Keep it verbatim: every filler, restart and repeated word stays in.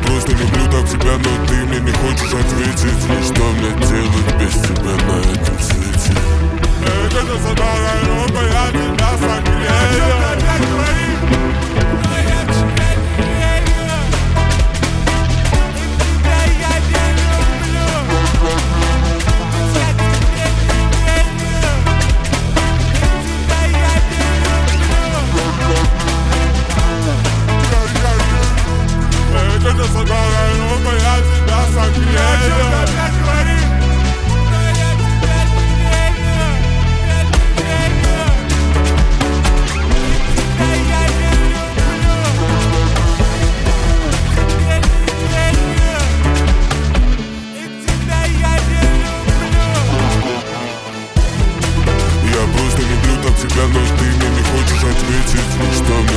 просто люблю так тебя, но ты мне не хочешь ответить. Что мне делать без тебя на этом свете? Это не задала Европа, я тебя согрею. Тебя, но ты мне не хочешь ответить. Что мне